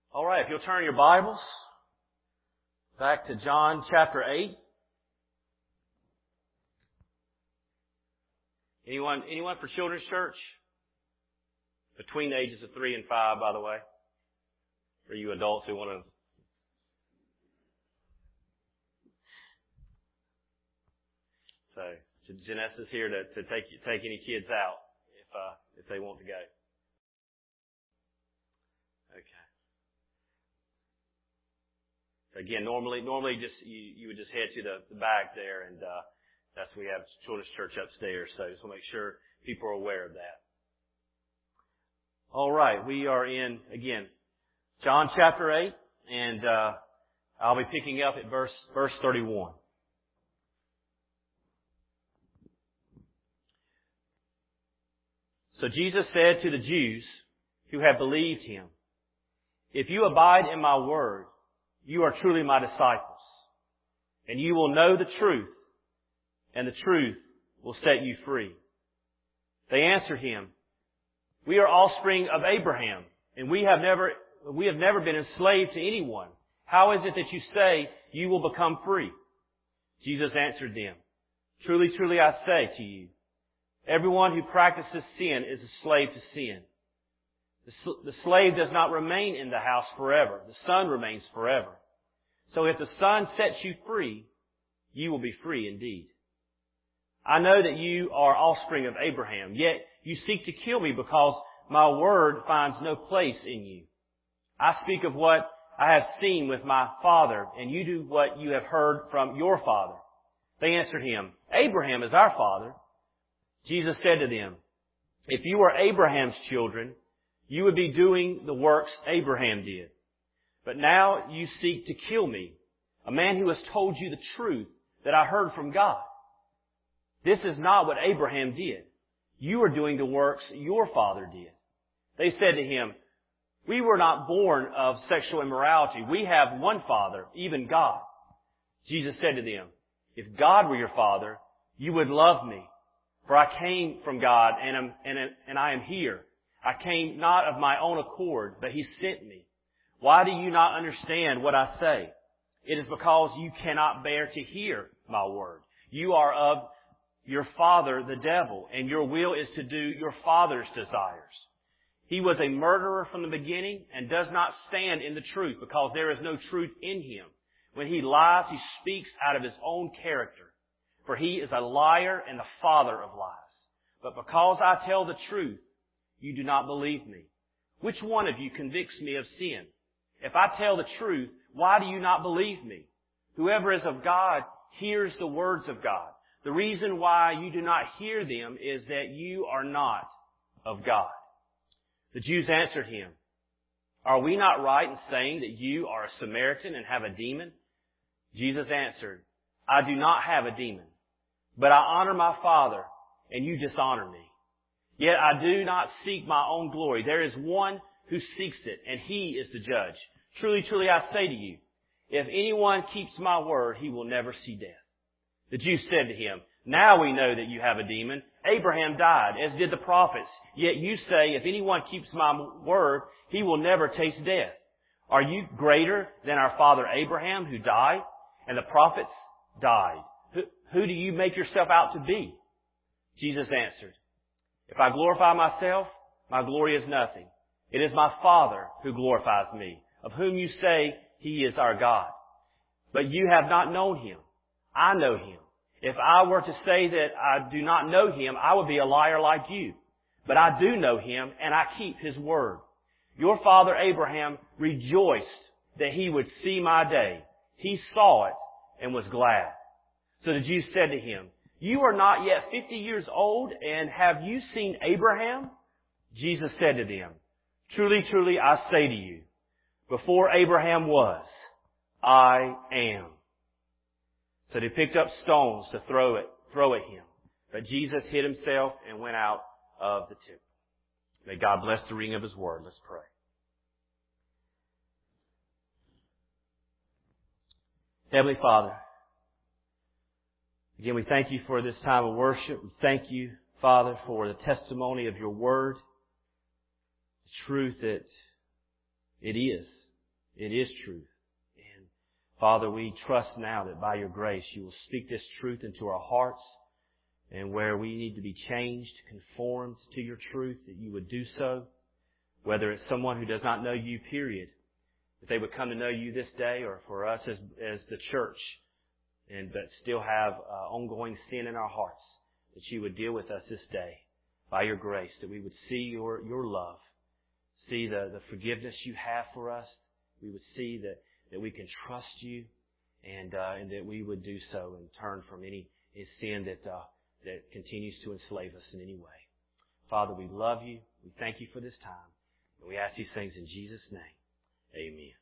All right, if you'll turn your Bibles back to John chapter 8. Anyone for Children's Church? Between the ages of 3 and 5, by the way. For you adults who want to... So, Janessa is here to take any kids out if they want to go. Okay. So again, normally just you would just head to the back there, and that's we have Children's Church upstairs. So just want to make sure people are aware of that. All right, we are in again John chapter 8, and I'll be picking up at verse 31. So Jesus said to the Jews who had believed Him, "If you abide in my word, you are truly my disciples, and you will know the truth, and the truth will set you free." They answered Him, "We are offspring of Abraham, and we have never been enslaved to anyone. How is it that you say you will become free?" Jesus answered them, "Truly, truly I say to you, everyone who practices sin is a slave to sin. The slave does not remain in the house forever. The Son remains forever. So if the Son sets you free, you will be free indeed. I know that you are offspring of Abraham, yet you seek to kill me because my word finds no place in you. I speak of what I have seen with my father, and you do what you have heard from your father." They answered Him, "Abraham is our father." Jesus said to them, "If you were Abraham's children, you would be doing the works Abraham did. But now you seek to kill me, a man who has told you the truth that I heard from God. This is not what Abraham did. You are doing the works your father did." They said to Him, "We were not born of sexual immorality. We have one Father, even God." Jesus said to them, "If God were your Father, you would love me. For I came from God and I am here. I came not of my own accord, but He sent me. Why do you not understand what I say? It is because you cannot bear to hear my word. You are of your father, the devil, and your will is to do your father's desires. He was a murderer from the beginning and does not stand in the truth because there is no truth in him. When he lies, he speaks out of his own character. For he is a liar and the father of lies. But because I tell the truth, you do not believe me. Which one of you convicts me of sin? If I tell the truth, why do you not believe me? Whoever is of God hears the words of God. The reason why you do not hear them is that you are not of God." The Jews answered Him, "Are we not right in saying that you are a Samaritan and have a demon?" Jesus answered, "I do not have a demon, but I honor my Father, and you dishonor me. Yet I do not seek my own glory. There is one who seeks it, and He is the judge. Truly, truly I say to you, if anyone keeps my word, he will never see death." The Jews said to Him, "Now we know that you have a demon. Abraham died, as did the prophets. Yet you say, if anyone keeps my word, he will never taste death. Are you greater than our father Abraham, who died, and the prophets died? Who do you make yourself out to be?" Jesus answered, "If I glorify myself, my glory is nothing. It is my Father who glorifies me, of whom you say He is our God. But you have not known Him. I know Him. If I were to say that I do not know Him, I would be a liar like you. But I do know Him, and I keep His word. Your father Abraham rejoiced that he would see my day. He saw it and was glad." So the Jews said to Him, "You are not yet 50 years old, and have you seen Abraham?" Jesus said to them, "Truly, truly, I say to you, before Abraham was, I am." So they picked up stones to throw at Him. But Jesus hid Himself and went out of the temple. May God bless the reading of His word. Let's pray. Heavenly Father, again, we thank You for this time of worship. We thank You, Father, for the testimony of Your word, the truth that it is It is truth. And Father, we trust now that by your grace you will speak this truth into our hearts, and where we need to be changed, conformed to your truth, that you would do so. Whether it's someone who does not know you, period, that they would come to know you this day, or for us as the church, but still have ongoing sin in our hearts, that you would deal with us this day by your grace, that we would see your love, see the forgiveness you have for us. We would see that we can trust you, and that we would do so and turn from any sin that continues to enslave us in any way. Father, we love you. We thank you for this time. And we ask these things in Jesus' name. Amen.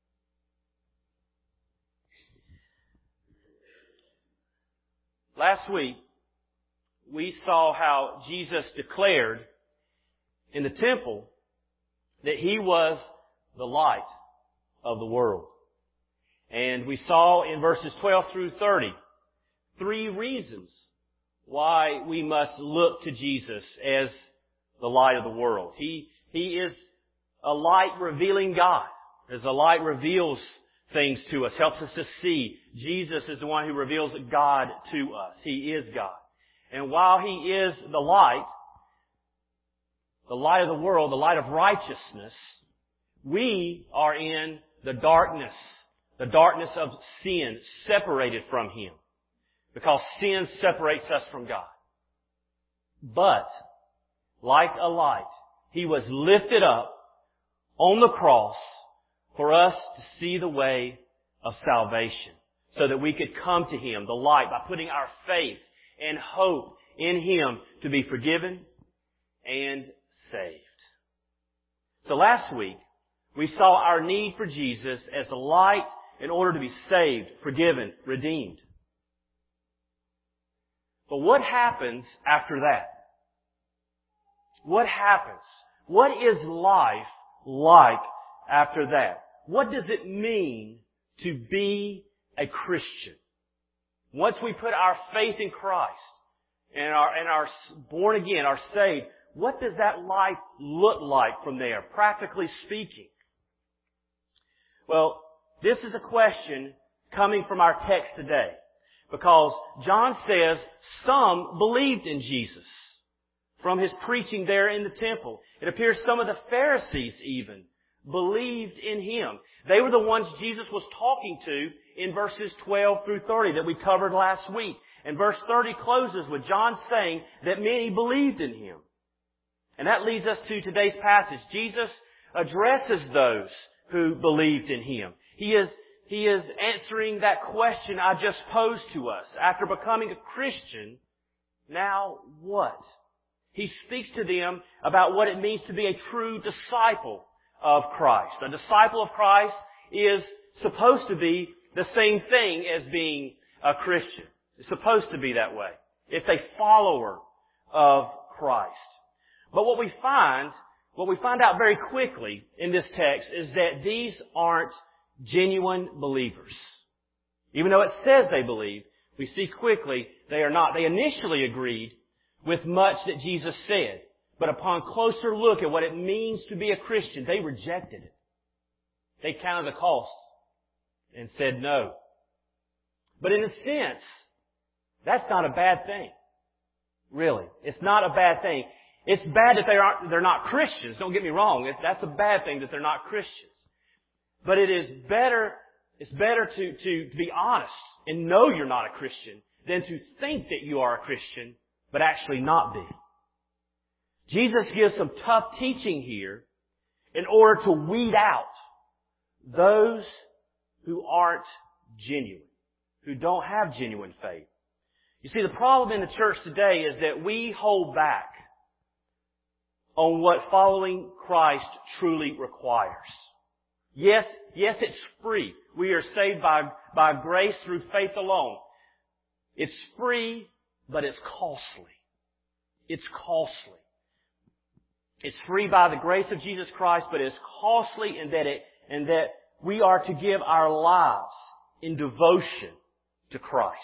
Last week, we saw how Jesus declared in the temple that He was the light of the world. And we saw in verses 12 through 30 3 reasons why we must look to Jesus as the light of the world. He is a light revealing God. As the light reveals things to us, helps us to see. Jesus is the one who reveals God to us. He is God. And while He is the light of the world, the light of righteousness, we are in the darkness of sin, separated from Him. Because sin separates us from God. But, like a light, He was lifted up on the cross for us to see the way of salvation, so that we could come to Him, the light, by putting our faith and hope in Him to be forgiven and saved. So last week, we saw our need for Jesus as a light in order to be saved, forgiven, redeemed. But what happens after that? What happens? What is life like after that? What does it mean to be a Christian? Once we put our faith in Christ and are born again, are saved, what does that life look like from there, practically speaking? Well, this is a question coming from our text today, because John says some believed in Jesus from His preaching there in the temple. It appears some of the Pharisees even believed in Him. They were the ones Jesus was talking to in verses 12 through 30 that we covered last week. And verse 30 closes with John saying that many believed in Him. And that leads us to today's passage. Jesus addresses those who believed in Him. He is answering that question I just posed to us. After becoming a Christian, now what? He speaks to them about what it means to be a true disciple of Christ. A disciple of Christ is supposed to be the same thing as being a Christian. It's supposed to be that way. It's a follower of Christ. But what we find out very quickly in this text is that these aren't genuine believers. Even though it says they believe, we see quickly they are not. They initially agreed with much that Jesus said, but upon closer look at what it means to be a Christian, they rejected it. They counted the cost and said no. But in a sense, that's not a bad thing. Really. It's not a bad thing. It's bad that they're not Christians. Don't get me wrong. That's a bad thing that they're not Christians. But it's better to be honest and know you're not a Christian than to think that you are a Christian but actually not be. Jesus gives some tough teaching here in order to weed out those who aren't genuine, who don't have genuine faith. You see, the problem in the church today is that we hold back on what following Christ truly requires. Yes, it's free. We are saved by grace through faith alone. It's free, but it's costly. It's costly. It's free by the grace of Jesus Christ, but it's costly in that we are to give our lives in devotion to Christ.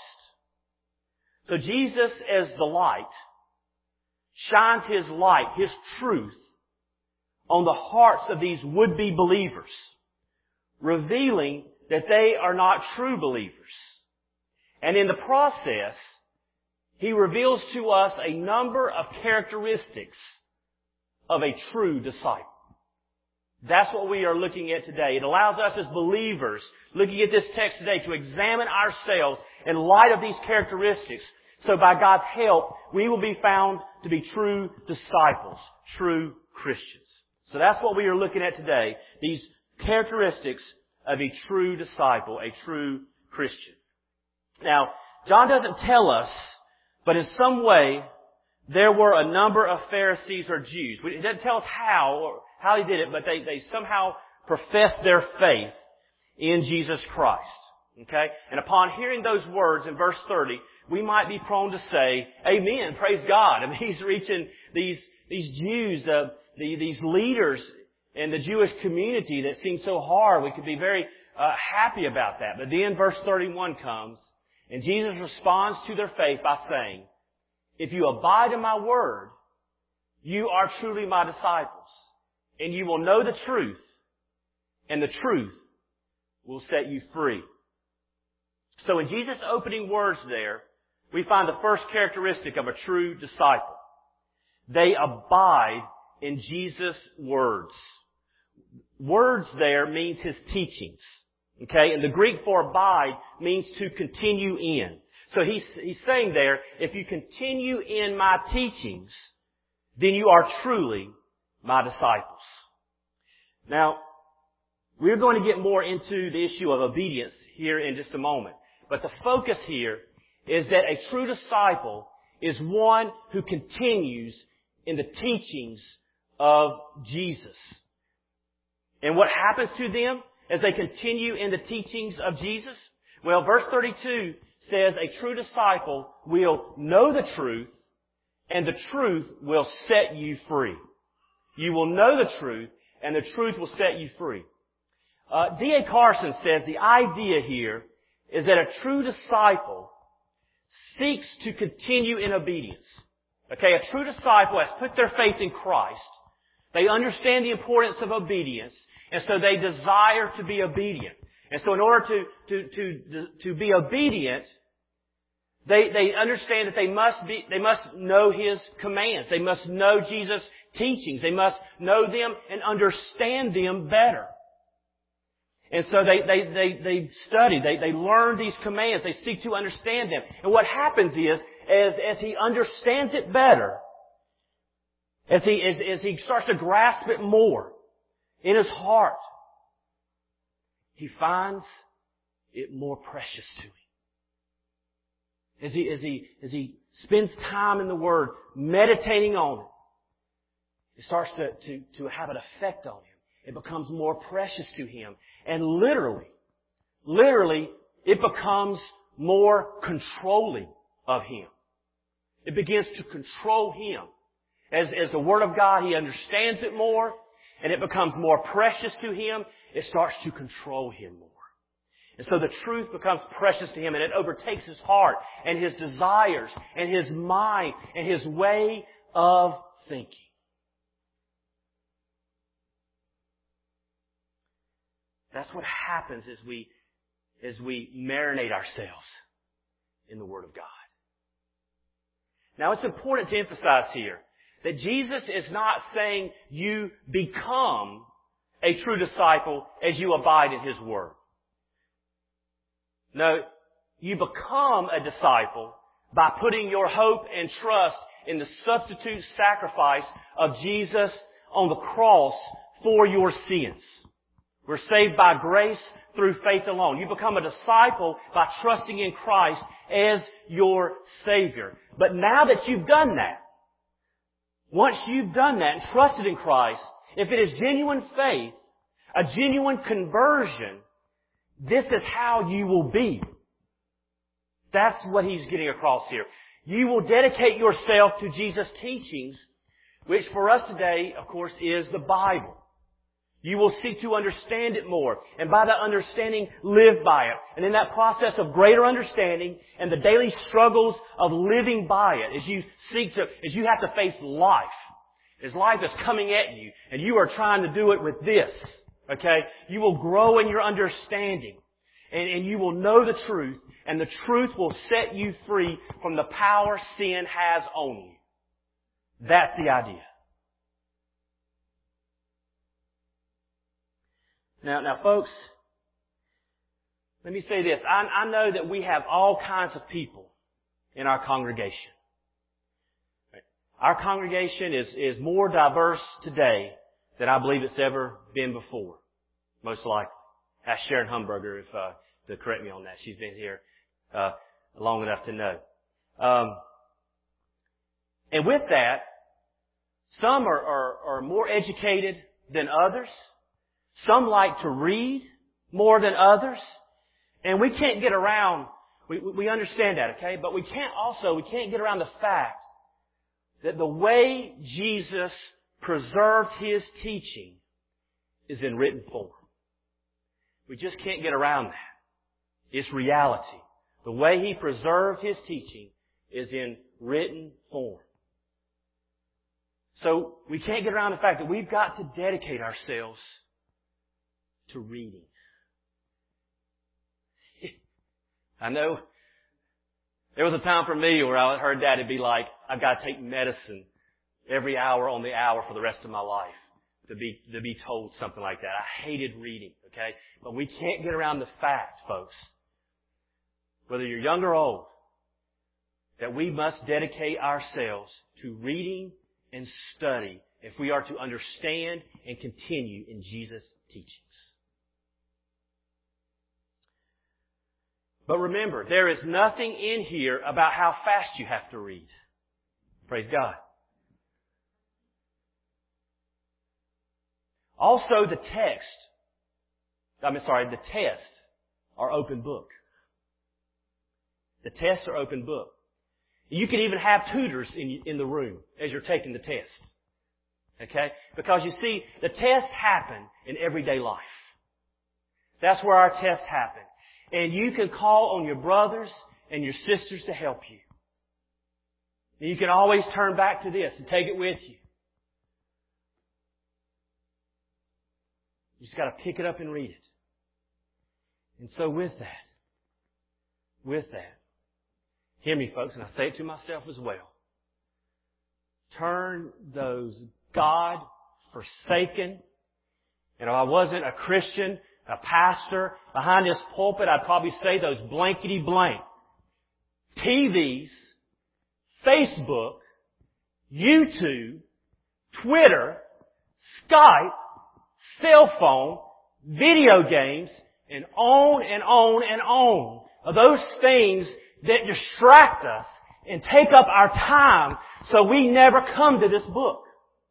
So Jesus, as the light, shines His light, His truth, on the hearts of these would-be believers revealing that they are not true believers. And in the process, He reveals to us a number of characteristics of a true disciple. That's what we are looking at today. It allows us as believers, looking at this text today, to examine ourselves in light of these characteristics. So by God's help, we will be found to be true disciples, true Christians. So that's what we are looking at today, these characteristics of a true disciple, a true Christian. Now, John doesn't tell us, but in some way, there were a number of Pharisees or Jews. It doesn't tell us how he did it, but they somehow professed their faith in Jesus Christ. Okay? And upon hearing those words in verse 30, we might be prone to say, Amen, praise God. I mean, He's reaching these Jews, these leaders in the Jewish community that seem so hard. We could be very happy about that. But then verse 31 comes, and Jesus responds to their faith by saying, if you abide in my word, you are truly my disciples, and you will know the truth, and the truth will set you free. So in Jesus' opening words there, we find the first characteristic of a true disciple. They abide in Jesus' words. Words there means His teachings. Okay? And the Greek for abide means to continue in. So he's saying there, if you continue in my teachings, then you are truly my disciples. Now, we're going to get more into the issue of obedience here in just a moment. But the focus here is that a true disciple is one who continues in the teachings of Jesus. And what happens to them as they continue in the teachings of Jesus? Well, verse 32 says a true disciple will know the truth, and the truth will set you free. You will know the truth, and the truth will set you free. D.A. Carson says the idea here is that a true disciple seeks to continue in obedience. Okay, a true disciple has put their faith in Christ. They understand the importance of obedience, and so they desire to be obedient. And so in order to be obedient, they understand that they must know His commands. They must know Jesus' teachings. They must know them and understand them better. And so they study, they learn these commands, they seek to understand them. And what happens is, as he understands it better, as he starts to grasp it more in his heart, he finds it more precious to him. As he spends time in the Word, meditating on it, it starts to have an effect on him. It becomes more precious to him. And literally, it becomes more controlling of him. It begins to control him. As the Word of God, he understands it more, and it becomes more precious to him. It starts to control him more. And so the truth becomes precious to him, and it overtakes his heart and his desires and his mind and his way of thinking. That's what happens as we marinate ourselves in the Word of God. Now, it's important to emphasize here that Jesus is not saying you become a true disciple as you abide in His Word. No, you become a disciple by putting your hope and trust in the substitute sacrifice of Jesus on the cross for your sins. We're saved by grace through faith alone. You become a disciple by trusting in Christ as your Savior. But now that you've done that, once you've done that and trusted in Christ, if it is genuine faith, a genuine conversion, this is how you will be. That's what he's getting across here. You will dedicate yourself to Jesus' teachings, which for us today, of course, is the Bible. You will seek to understand it more, and by that understanding, live by it. And in that process of greater understanding and the daily struggles of living by it, as you have to face life, as life is coming at you, and you are trying to do it with this, Okay? You will grow in your understanding. And you will know the truth. And the truth will set you free from the power sin has on you. That's the idea. Now folks, let me say this. I know that we have all kinds of people in our congregation. Our congregation is more diverse today than I believe it's ever been before. Most likely. Ask Sharon Humberger to correct me on that. She's been here long enough to know. And with that, some are more educated than others. Some like to read more than others. And we can't get around, we understand that, okay? But we can't get around the fact that the way Jesus preserved His teaching is in written form. We just can't get around that. It's reality. The way He preserved His teaching is in written form. So we can't get around the fact that we've got to dedicate ourselves to reading. I know there was a time for me where I heard Daddy be like, I've got to take medicine every hour on the hour for the rest of my life to be told something like that. I hated reading, okay? But we can't get around the fact, folks, whether you're young or old, that we must dedicate ourselves to reading and study if we are to understand and continue in Jesus' teachings. But remember, there is nothing in here about how fast you have to read. Praise God. Also, the tests are open book. The tests are open book. You can even have tutors in the room as you're taking the test. Okay? Because you see, the tests happen in everyday life. That's where our tests happen. And you can call on your brothers and your sisters to help you. And you can always turn back to this and take it with you. You just got to pick it up and read it. And so with that, hear me folks, and I say it to myself as well. Turn those God-forsaken, and if I wasn't a Christian, a pastor, behind this pulpit, I'd probably say those blankety-blank TVs, Facebook, YouTube, Twitter, Skype, cell phone, video games, and on and on and on of those things that distract us and take up our time so we never come to this book.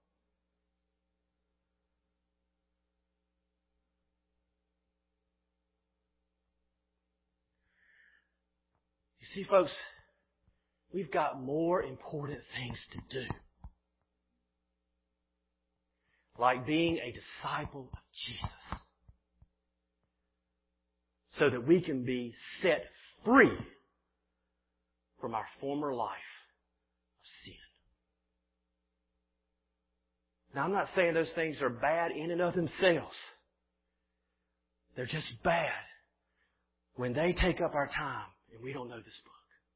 You see, folks, we've got more important things to do. Like being a disciple of Jesus. So that we can be set free from our former life of sin. Now, I'm not saying those things are bad in and of themselves. They're just bad when they take up our time and we don't know this book.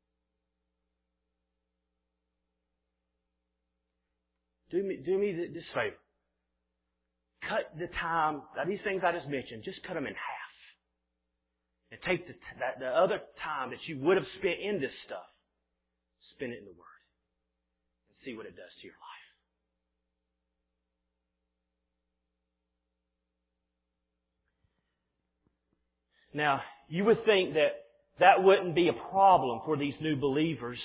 Do me this favor. Cut the time, these things I just mentioned, just cut them in half. And take the other time that you would have spent in this stuff, spend it in the Word. And see what it does to your life. Now, you would think that wouldn't be a problem for these new believers.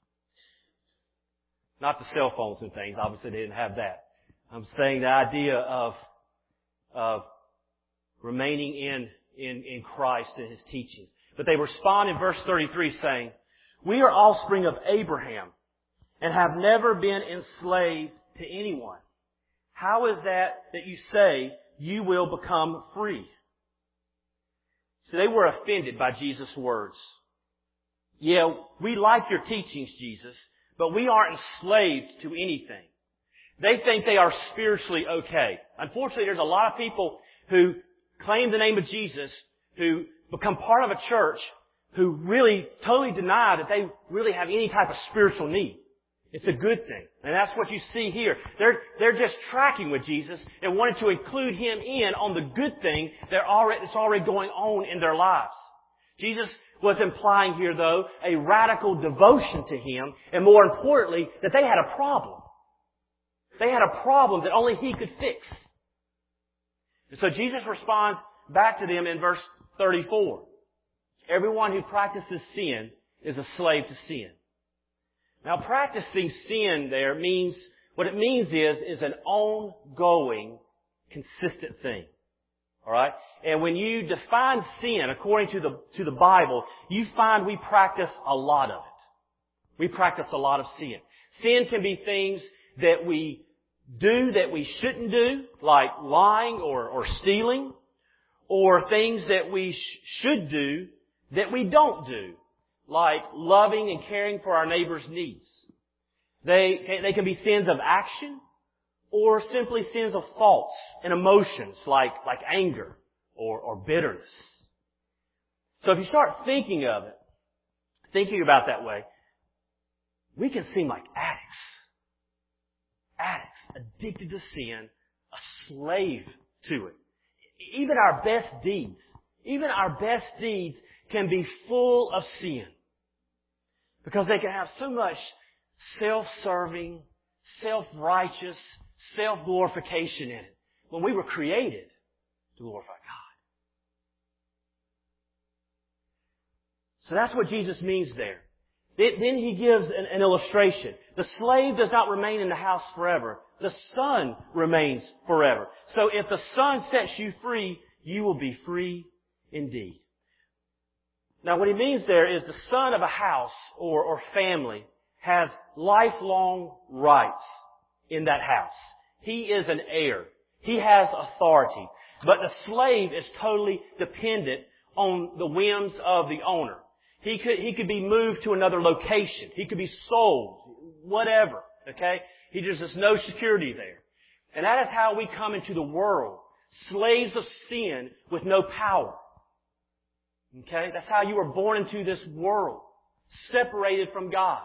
Not the cell phones and things. Obviously, they didn't have that. I'm saying the idea of remaining in Christ and His teachings. But they respond in verse 33 saying, "We are offspring of Abraham and have never been enslaved to anyone. How is that you say you will become free?" So they were offended by Jesus' words. Yeah, we like your teachings, Jesus, but we aren't enslaved to anything. They think they are spiritually okay. Unfortunately, there's a lot of people who claim the name of Jesus, who become part of a church, who really totally deny that they really have any type of spiritual need. It's a good thing. And that's what you see here. They're just tracking with Jesus and wanted to include Him in on the good thing that's already going on in their lives. Jesus was implying here, though, a radical devotion to Him, and more importantly, that they had a problem. They had a problem that only He could fix. And so Jesus responds back to them in verse 34. Everyone who practices sin is a slave to sin. Now, practicing sin there means, what it means is an ongoing, consistent thing. Alright? And when you define sin according to the Bible, you find we practice a lot of it. We practice a lot of sin. Sin can be things that we do that we shouldn't do, like lying or stealing, or things that we should do that we don't do, like loving and caring for our neighbor's needs. They can be sins of action or simply sins of thoughts and emotions like anger or bitterness. So if you start thinking about that way, we can seem like addicts, addicted to sin, a slave to it. Even our best deeds can be full of sin. Because they can have so much self-serving, self-righteous, self-glorification in it. When we were created to glorify God. So that's what Jesus means there. Then He gives an illustration. The slave does not remain in the house forever. The Son remains forever. So if the Son sets you free, you will be free indeed. Now what He means there is the son of a house or family has lifelong rights in that house. He is an heir. He has authority. But the slave is totally dependent on the whims of the owner. He could be moved to another location. He could be sold. Whatever. Okay? There's just no security there. And that is how we come into the world. Slaves of sin with no power. Okay? That's how you were born into this world. Separated from God.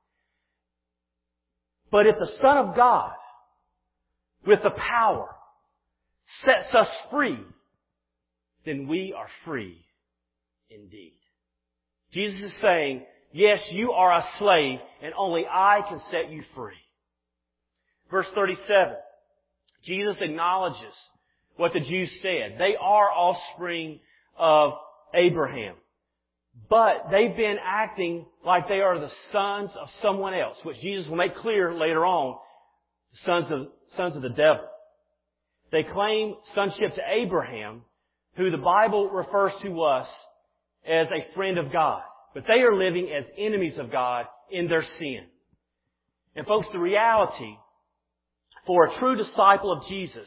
But if the Son of God, with the power, sets us free, then we are free indeed. Jesus is saying, yes, you are a slave, and only I can set you free. Verse 37, Jesus acknowledges what the Jews said. They are offspring of Abraham. But they've been acting like they are the sons of someone else, which Jesus will make clear later on, sons of the devil. They claim sonship to Abraham, who the Bible refers to us as a friend of God. But they are living as enemies of God in their sin. And folks, the reality for a true disciple of Jesus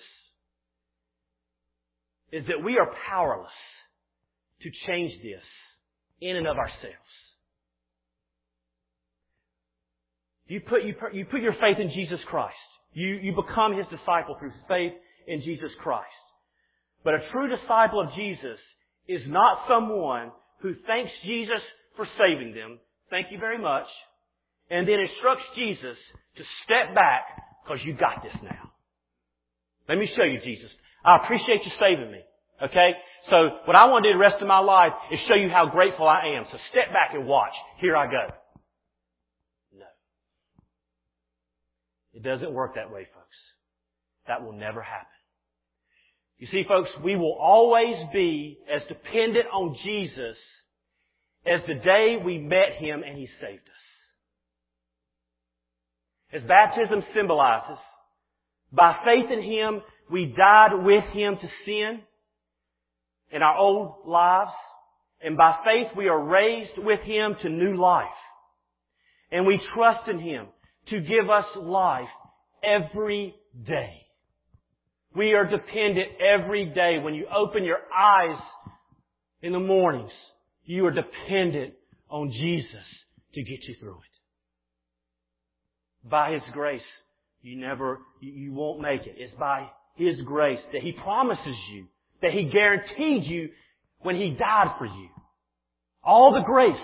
is that we are powerless to change this in and of ourselves. You put your faith in Jesus Christ. You become His disciple through faith in Jesus Christ. But a true disciple of Jesus is not someone who thanks Jesus for saving them, thank you very much, and then instructs Jesus to step back because you got this now. Let me show you, Jesus. I appreciate you saving me. Okay? So what I want to do the rest of my life is show you how grateful I am. So step back and watch. Here I go. No. It doesn't work that way, folks. That will never happen. You see, folks, we will always be as dependent on Jesus as the day we met Him and He saved us. As baptism symbolizes, by faith in Him, we died with Him to sin in our old lives, and by faith we are raised with Him to new life. And we trust in Him to give us life every day. We are dependent every day. When you open your eyes in the mornings, you are dependent on Jesus to get you through it. By His grace, you won't make it. It's by His grace that He promises you that He guaranteed you when He died for you. All the grace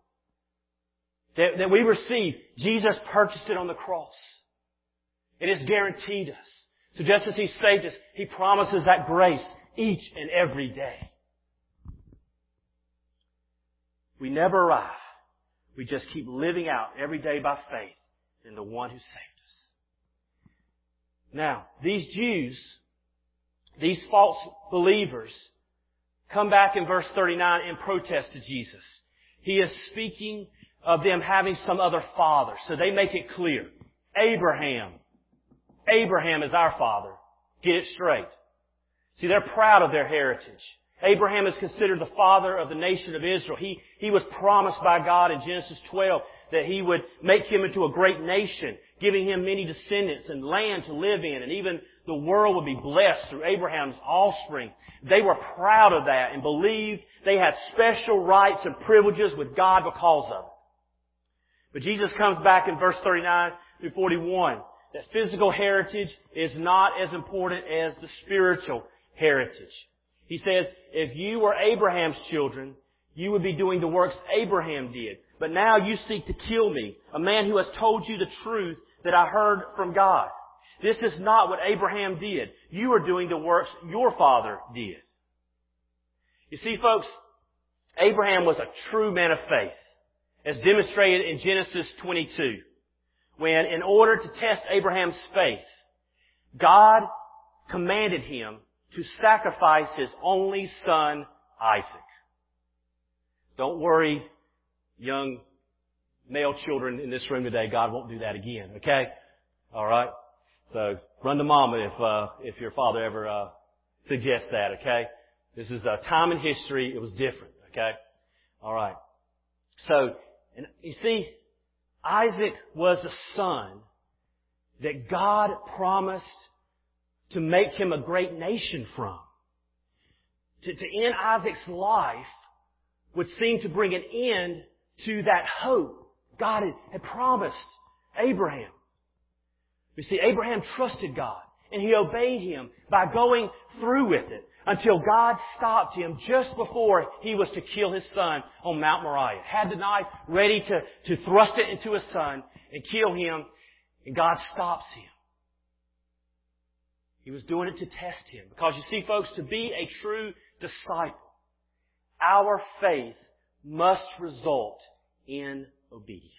that we receive, Jesus purchased it on the cross. It is guaranteed us. So just as He saved us, He promises that grace each and every day. We never arrive. We just keep living out every day by faith in the One who saved us. Now, these Jews, these false believers, come back in verse 39 and protest to Jesus. He is speaking of them having some other father. So they make it clear. Abraham is our father. Get it straight. See, they're proud of their heritage. Abraham is considered the father of the nation of Israel. He was promised by God in Genesis 12 that He would make him into a great nation, giving him many descendants and land to live in, and even the world would be blessed through Abraham's offspring. They were proud of that and believed they had special rights and privileges with God because of it. But Jesus comes back in verse 39 through 41 that physical heritage is not as important as the spiritual heritage. He says, if you were Abraham's children, you would be doing the works Abraham did. But now you seek to kill me, a man who has told you the truth that I heard from God. This is not what Abraham did. You are doing the works your father did. You see, folks, Abraham was a true man of faith, as demonstrated in Genesis 22, when in order to test Abraham's faith, God commanded him to sacrifice his only son, Isaac. Don't worry, young male children in this room today, God won't do that again, okay? Alright? So, run to mama if your father ever suggests that, okay? This is a time in history, it was different, okay? Alright. So, and you see, Isaac was a son that God promised to make him a great nation from. To end Isaac's life would seem to bring an end to that hope God had promised Abraham. You see, Abraham trusted God and he obeyed Him by going through with it until God stopped him just before he was to kill his son on Mount Moriah. Had the knife ready to thrust it into his son and kill him, and God stops him. He was doing it to test him. Because you see, folks, to be a true disciple, our faith must result in obedience.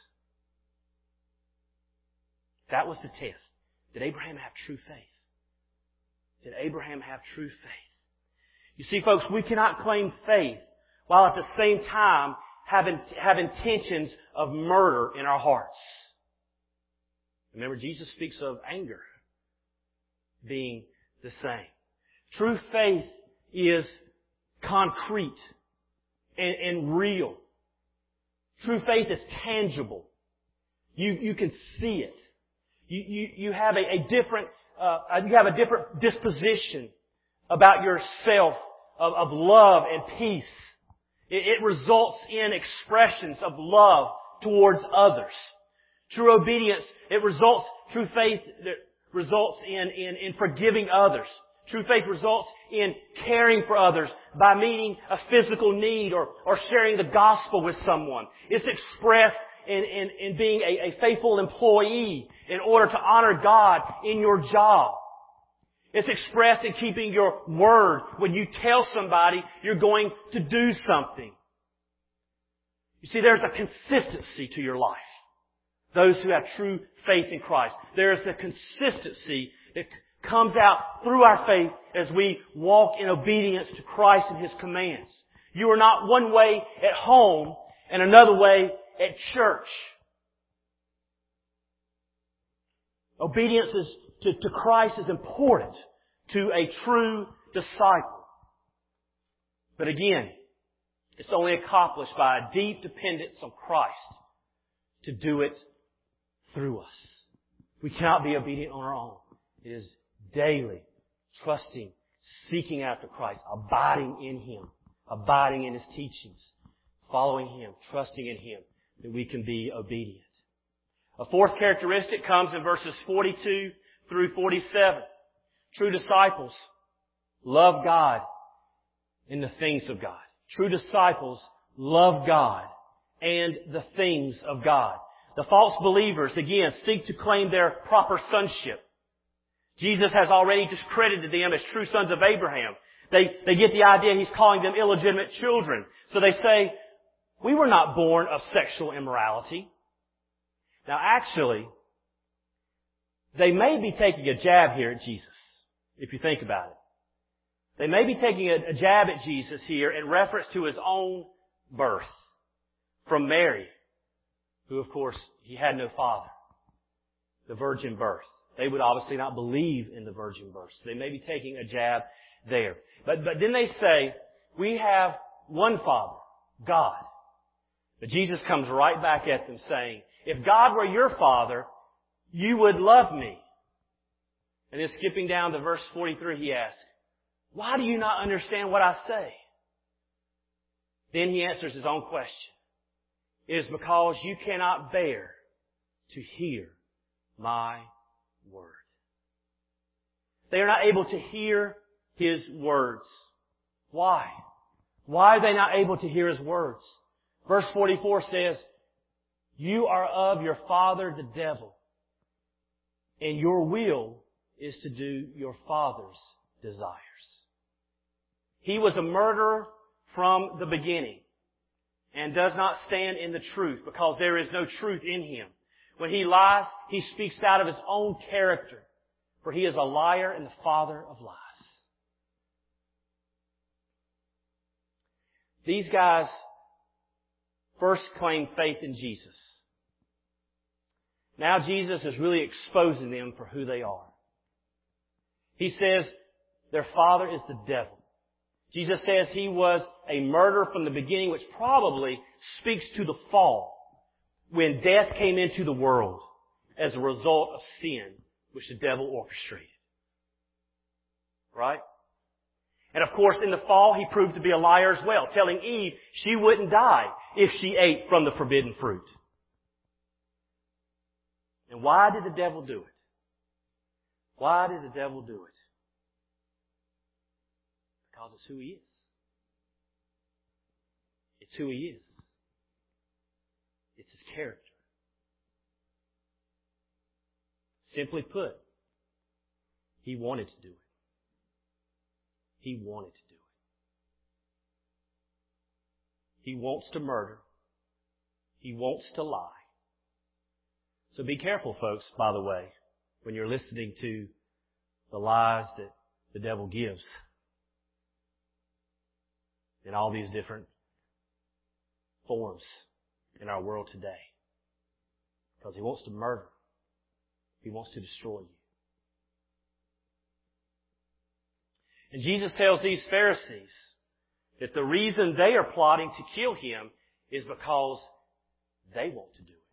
That was the test. Did Abraham have true faith? Did Abraham have true faith? You see, folks, we cannot claim faith while at the same time have intentions of murder in our hearts. Remember, Jesus speaks of anger being the same. True faith is concrete and real. True faith is tangible. You can see it. You have a different disposition about yourself of love and peace. It results in expressions of love towards others. True obedience, true faith results in forgiving others. True faith results in caring for others by meeting a physical need or sharing the gospel with someone. It's expressed in being a faithful employee in order to honor God in your job. It's expressed in keeping your word when you tell somebody you're going to do something. You see, there's a consistency to your life. Those who have true faith in Christ. There is a consistency that comes out through our faith as we walk in obedience to Christ and His commands. You are not one way at home and another way at church. Obedience to Christ is important to a true disciple. But again, it's only accomplished by a deep dependence on Christ to do it through us. We cannot be obedient on our own. It is daily trusting, seeking after Christ, abiding in Him, abiding in His teachings, following Him, trusting in Him, that we can be obedient. A fourth characteristic comes in verses 42 through 47. True disciples love God and the things of God. True disciples love God and the things of God. The false believers, again, seek to claim their proper sonship. Jesus has already discredited them as true sons of Abraham. They get the idea He's calling them illegitimate children. So they say, we were not born of sexual immorality. Now actually, they may be taking a jab here at Jesus, if you think about it. They may be taking a jab at Jesus here in reference to His own birth from Mary, who of course He had no father. The virgin birth. They would obviously not believe in the virgin birth. So they may be taking a jab there. But then they say, we have one Father, God. But Jesus comes right back at them saying, if God were your Father, you would love me. And then skipping down to verse 43, He asks, why do you not understand what I say? Then He answers His own question. It is because you cannot bear to hear my word. They are not able to hear His words. Why? Why are they not able to hear His words? Verse 44 says, you are of your father the devil, and your will is to do your father's desires. He was a murderer from the beginning and does not stand in the truth because there is no truth in him. When he lies, he speaks out of his own character, for he is a liar and the father of lies. These guys first claimed faith in Jesus. Now Jesus is really exposing them for who they are. He says their father is the devil. Jesus says he was a murderer from the beginning, which probably speaks to the fall, when death came into the world as a result of sin, which the devil orchestrated. Right? And of course, in the fall, he proved to be a liar as well, telling Eve she wouldn't die if she ate from the forbidden fruit. And why did the devil do it? Why did the devil do it? Because it's who he is. It's who he is. It's his character. Simply put, he wanted to do it. He wanted to do it. He wants to murder. He wants to lie. So be careful, folks, by the way, when you're listening to the lies that the devil gives in all these different forms in our world today. Because he wants to murder. He wants to destroy you. And Jesus tells these Pharisees that the reason they are plotting to kill him is because they want to do it.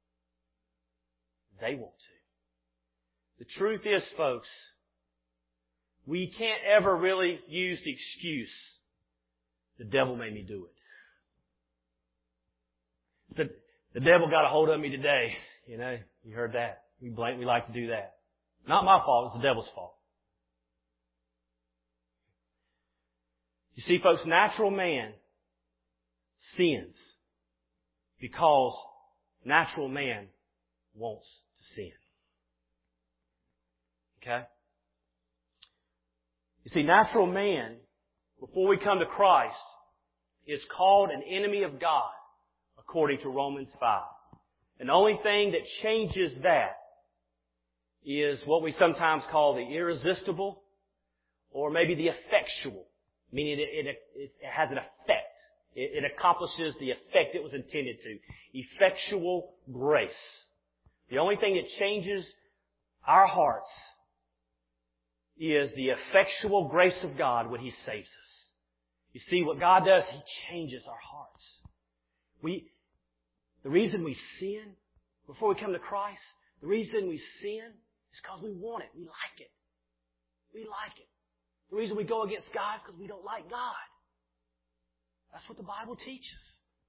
They want to. The truth is, folks, we can't ever really use the excuse, the devil made me do it. The devil got a hold of me today. You know, you heard that. We like to do that. Not my fault, it's the devil's fault. You see, folks, natural man sins because natural man wants to sin. Okay? You see, natural man, before we come to Christ, is called an enemy of God, according to Romans 5. And the only thing that changes that is what we sometimes call the irresistible, or maybe the effectual, meaning it has an effect. It accomplishes the effect it was intended to. Effectual grace. The only thing that changes our hearts is the effectual grace of God when He saves us. You see, what God does, He changes our hearts. The reason we sin, before we come to Christ, the reason we sin is because we want it. We like it. We like it. The reason we go against God is because we don't like God. That's what the Bible teaches.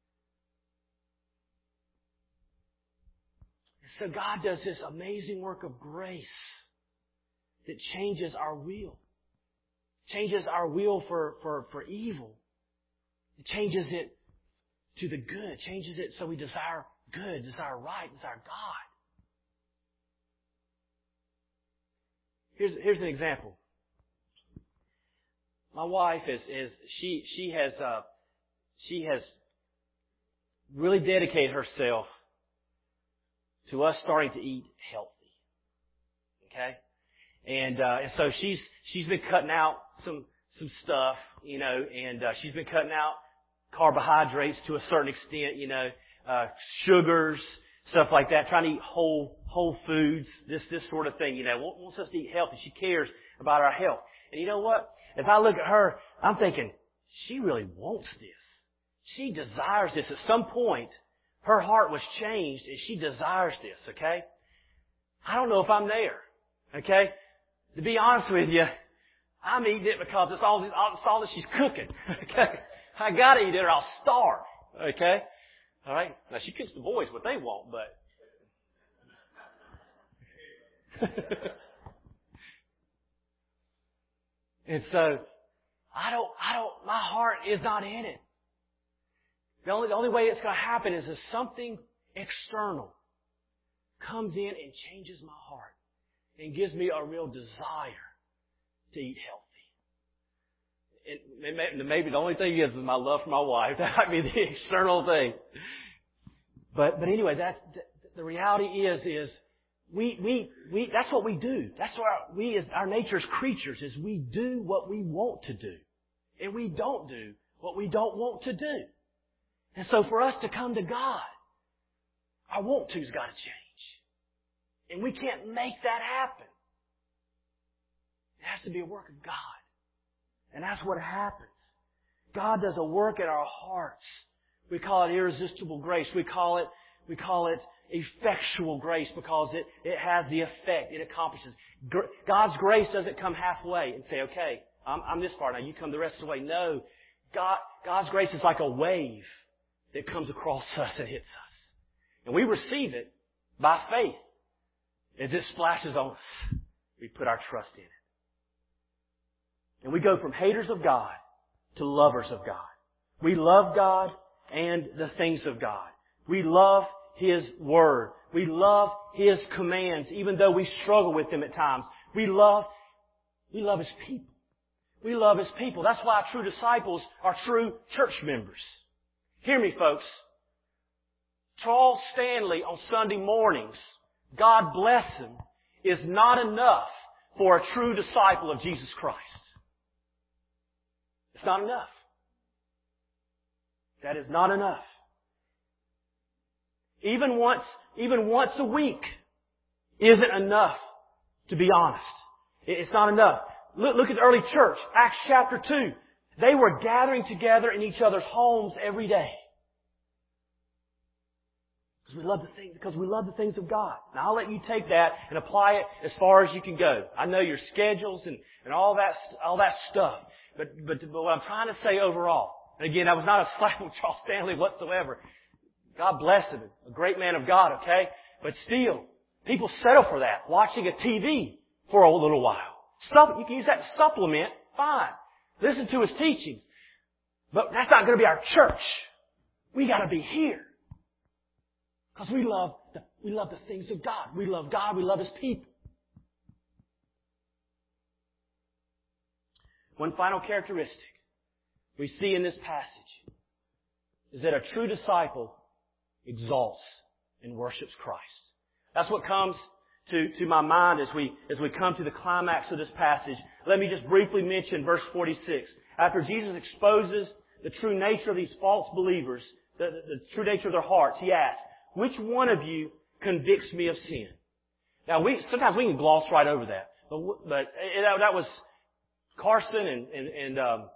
So God does this amazing work of grace that changes our will. changes our will for evil. It changes it to the good. It changes it so we desire good, desire right, desire God. Here's an example. My wife she has really dedicated herself to us starting to eat healthy. Okay? And so she's been cutting out some stuff, and she's been cutting out carbohydrates to a certain extent, sugars, stuff like that, trying to eat whole foods, this sort of thing, wants us to eat healthy. She cares about our health. And you know what? As I look at her, I'm thinking, she really wants this. She desires this. At some point, her heart was changed and she desires this, okay? I don't know if I'm there, okay? To be honest with you, I'm eating it because it's all that she's cooking, okay? I gotta eat it or I'll starve, okay? Alright? Now she cooks the boys what they want, but... And so, my heart is not in it. The only way it's going to happen is if something external comes in and changes my heart and gives me a real desire to eat healthy. And maybe the only thing is my love for my wife. That might be the external thing. But anyway, the reality is we that's what we do. That's what we as our nature as creatures is we do what we want to do. And we don't do what we don't want to do. And so for us to come to God, our want to's got to change. And we can't make that happen. It has to be a work of God. And that's what happens. God does a work in our hearts. We call it irresistible grace. We call it effectual grace because it has the effect. It accomplishes. God's grace doesn't come halfway and say, okay, I'm this far now, you come the rest of the way. No. God's grace is like a wave that comes across us and hits us. And we receive it by faith. As it splashes on us, we put our trust in it. And we go from haters of God to lovers of God. We love God and the things of God. We love His Word. We love His commands, even though we struggle with them at times. We love His people. We love His people. That's why true disciples are true church members. Hear me, folks. Charles Stanley on Sunday mornings, God bless him, is not enough for a true disciple of Jesus Christ. It's not enough. That is not enough. Even once a week isn't enough, to be honest. It's not enough. Look at the early church. Acts chapter 2. They were gathering together in each other's homes every day. Because we love the things of God. Now I'll let you take that and apply it as far as you can go. I know your schedules and all that stuff. But what I'm trying to say overall, and again, I was not a slight on Charles Stanley whatsoever. God bless him. A great man of God, okay? But still, people settle for that. Watching a TV for a little while. You can use that to supplement. Fine. Listen to his teachings. But that's not going to be our church. We got to be here. Because we love the things of God. We love God. We love His people. One final characteristic we see in this passage is that a true disciple exalts and worships Christ. That's what comes to my mind as we come to the climax of this passage. Let me just briefly mention verse 46. After Jesus exposes the true nature of these false believers, the true nature of their hearts, He asks, which one of you convicts me of sin? Now sometimes we can gloss right over that. But that was Carson and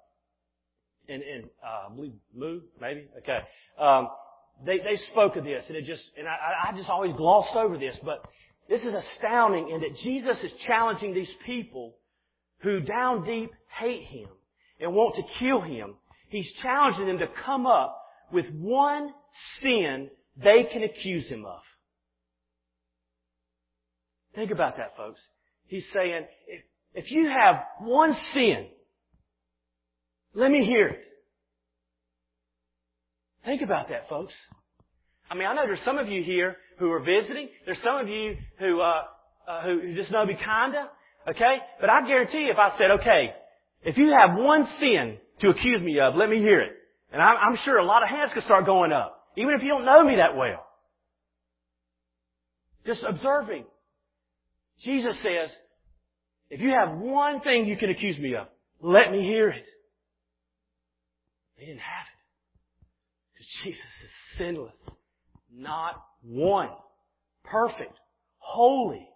I believe Moo, maybe? Okay. They spoke of this and I just always glossed over this, but this is astounding in that Jesus is challenging these people who down deep hate Him and want to kill Him. He's challenging them to come up with one sin they can accuse Him of. Think about that, folks. He's saying, if you have one sin Let me hear it. Think about that, folks. I mean, I know there's some of you here who are visiting. There's some of you who just know me kinda. Okay? But I guarantee you if I said, okay, if you have one sin to accuse me of, let me hear it. And I'm sure a lot of hands could start going up. Even if you don't know me that well. Just observing. Jesus says, if you have one thing you can accuse me of, let me hear it. They didn't have it. Because Jesus is sinless. Not one. Perfect. Holy.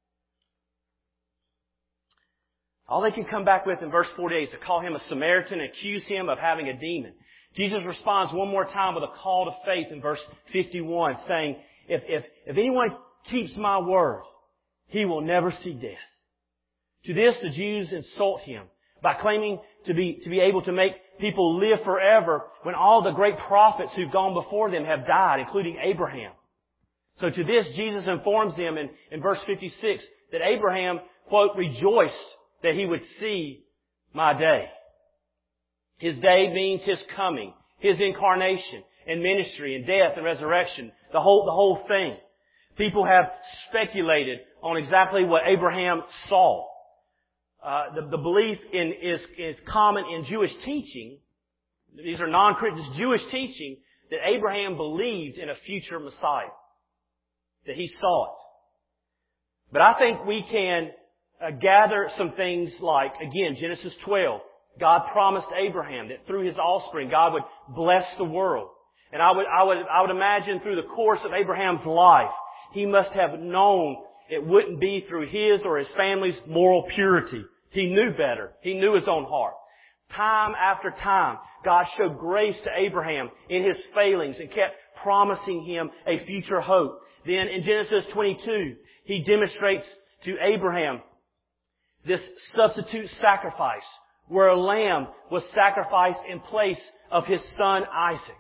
All they can come back with in verse 48 is to call him a Samaritan and accuse him of having a demon. Jesus responds one more time with a call to faith in verse 51, saying, if anyone keeps my word, he will never see death. To this, the Jews insult him by claiming to be able to make people live forever when all the great prophets who've gone before them have died, including Abraham. So to this, Jesus informs them in verse 56 that Abraham, quote, rejoiced that he would see my day. His day means his coming, his incarnation and ministry and death and resurrection, the whole thing. People have speculated on exactly what Abraham saw. The belief is common in Jewish teaching. These are non-Christian Jewish teaching that Abraham believed in a future Messiah. That he saw it. But I think we can gather some things like, again, Genesis 12. God promised Abraham that through his offspring, God would bless the world. And I would imagine through the course of Abraham's life, he must have known it wouldn't be through his or his family's moral purity. He knew better. He knew his own heart. Time after time, God showed grace to Abraham in his failings and kept promising him a future hope. Then in Genesis 22, he demonstrates to Abraham this substitute sacrifice where a lamb was sacrificed in place of his son Isaac.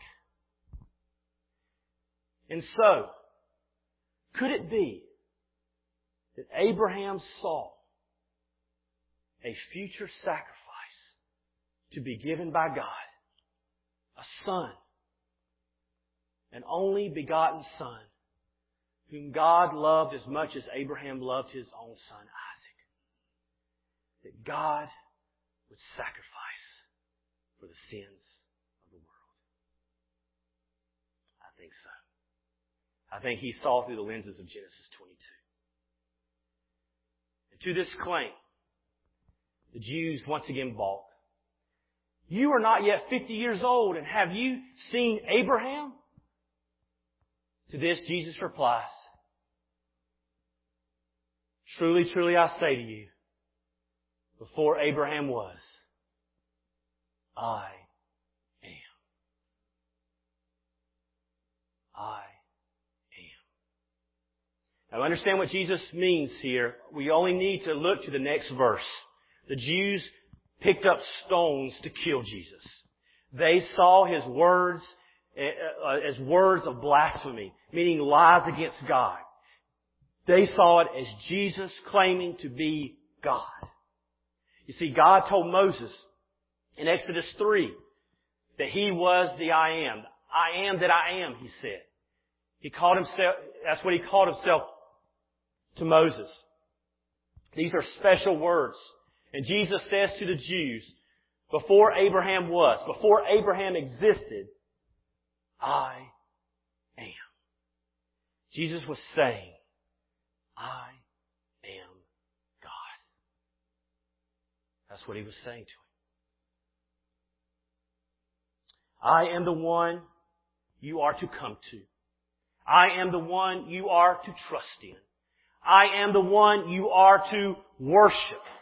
And so, could it be that Abraham saw a future sacrifice to be given by God, a son, an only begotten son, whom God loved as much as Abraham loved his own son Isaac? That God would sacrifice for the sins of the world. I think so. I think he saw through the lenses of Genesis 22. And to this claim, the Jews once again balk. You are not yet 50 years old, and have you seen Abraham? To this, Jesus replies, truly, truly, I say to you, before Abraham was, I am. I am. Now understand what Jesus means here. We only need to look to the next verse. The Jews picked up stones to kill Jesus. They saw his words as words of blasphemy, meaning lies against God. They saw it as Jesus claiming to be God. You see, God told Moses in Exodus 3 that he was the I am. I am that I am, he said. He called himself, that's what he called himself to Moses. These are special words. And Jesus says to the Jews, before Abraham was, before Abraham existed, I am. Jesus was saying, I am God. That's what he was saying to him. I am the one you are to come to. I am the one you are to trust in. I am the one you are to worship.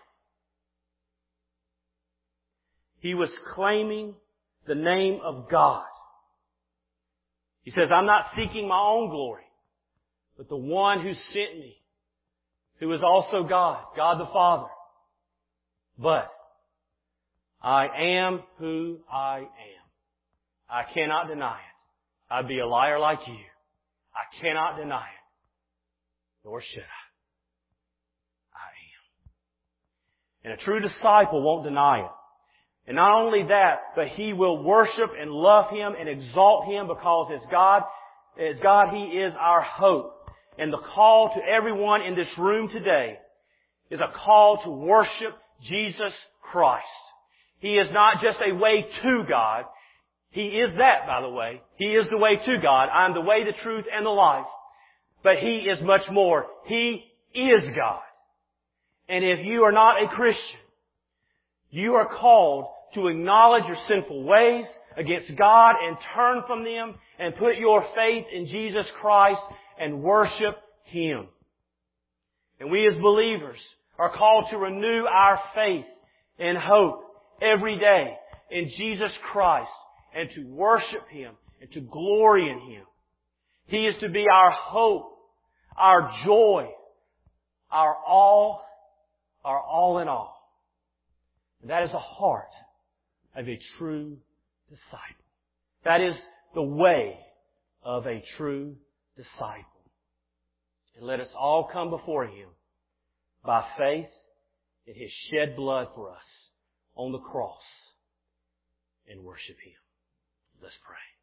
He was claiming the name of God. He says, I'm not seeking my own glory, but the one who sent me, who is also God, God the Father. But I am who I am. I cannot deny it. I'd be a liar like you. I cannot deny it. Nor should I. I am. And a true disciple won't deny it. And not only that, but He will worship and love Him and exalt Him because as God, He is our hope. And the call to everyone in this room today is a call to worship Jesus Christ. He is not just a way to God. He is that, by the way. He is the way to God. I am the way, the truth, and the life. But He is much more. He is God. And if you are not a Christian, you are called to acknowledge your sinful ways against God and turn from them and put your faith in Jesus Christ and worship Him. And we as believers are called to renew our faith and hope every day in Jesus Christ and to worship Him and to glory in Him. He is to be our hope, our joy, our all in all. And that is the heart of a true disciple. That is the way of a true disciple. And let us all come before Him by faith in His shed blood for us on the cross and worship Him. Let's pray.